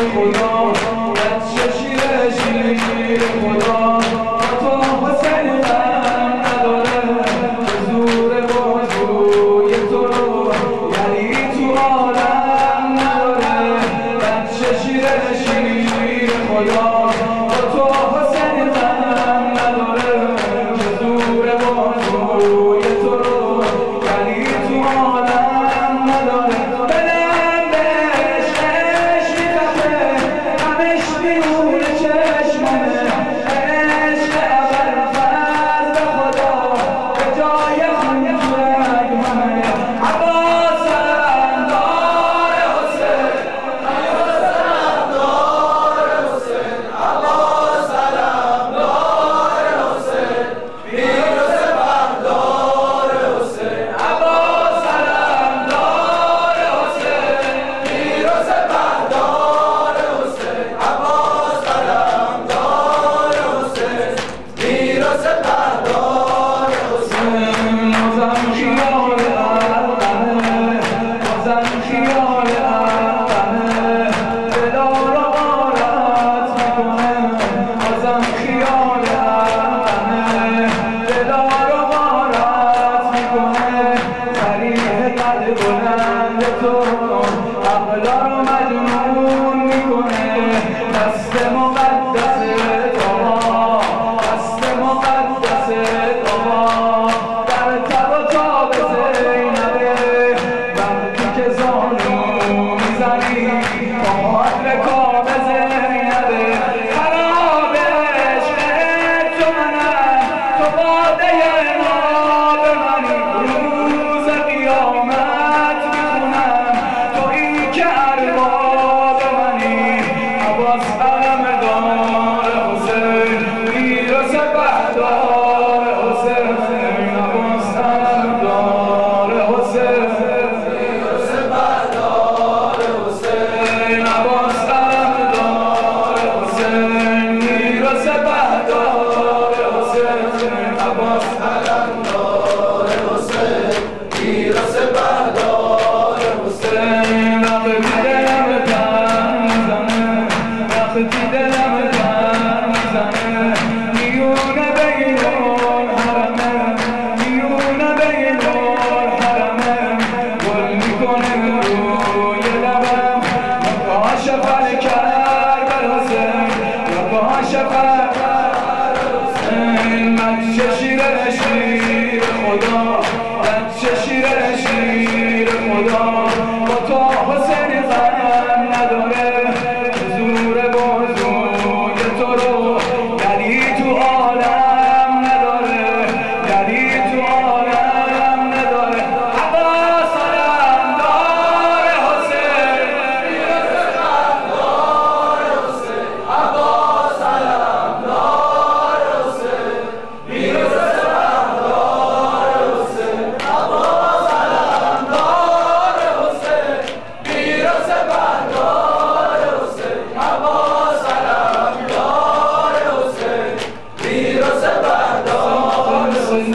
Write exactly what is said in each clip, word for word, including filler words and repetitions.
خدا بچه شیر شیر خدا تو حسین غم نداره زور بازوی تو یعنی تو عالم نداره بچه شیر شیر خدا تو حسین غم نداره زور بازوی تو یعنی تو عالم نداره بدم بهش عشق می‌خواه همش بیرون چشمانه عشق ابوالفضل به خدا به جای خون تو رگمانه عباس علمدار حسین عباس علمدار حسین عباس علمدار حسین پیروز بردار حسین عباس علمدار حسین پیروز بردار حسین عباس علمدار حسین پیروز بردار حسین بازم خیال عقبه بازم خیال عقبه دلار رو غارت میکنه بازم خیال عقبه دلار رو غارت میکنه طریق قد بلند تو عقلا رو مجنون میکنه دست مقدس بابا دست مقدس بابا در تب و تاب زینبه وقتی که زانو میزنی پاهات رکاب زینبه خراب عشق تو منم تو باده ما به منی روز قیامت میخونم تویی که ارباب منی عباس علمدار حسین پیروز بهدار حسین عباس علمدار حسین پیروز بهدار حسین عباس علمدار حسین پیروز بهدار حسین عباس علمدار حسین پیروز بهدار حسین وقتی دلم تن میزنه وقتی دلم تن میزنه میونه بین الحرمه میونه بین الحرمه گل میکنه روی لبم یا پاش فر کربل حسین یا پاش فر حسین بچه شیر شیر خدا بچه شیر شیر خدا با تو حسین غم نداره زور بازوی تو رو یعنی تو عالم نداره یعنی تو عالم نداره عباس علمدار حسین پیروز بهدار حسین عباس علمدار حسین پیروز بهدار حسین عباس علمدار حسین پیروز بهدار حسین عباس علمدار حسین پیروز بهدار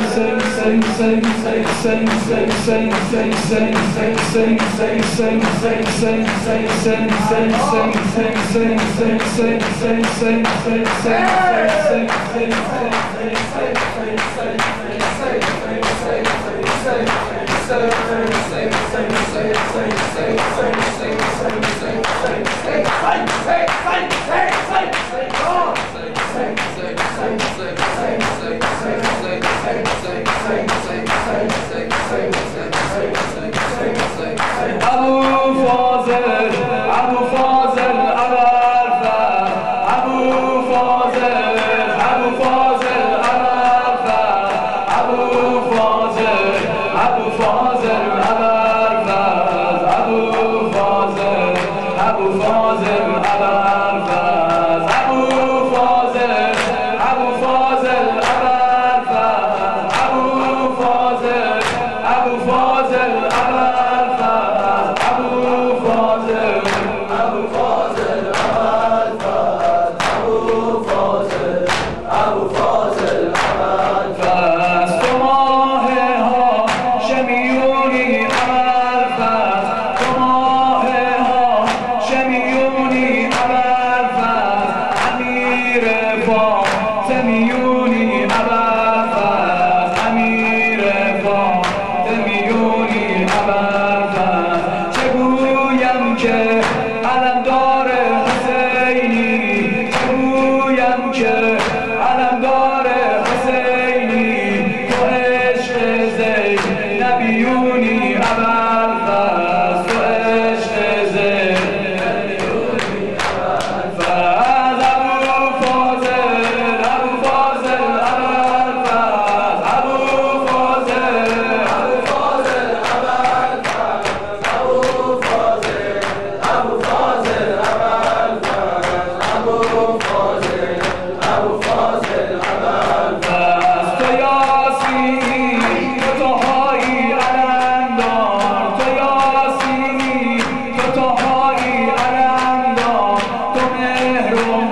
ابو فاضل ابو فاضل ابوالفضل ابو فاضل ابو فاضل ابوالفضل ابو فاضل ابو فاضل مهرم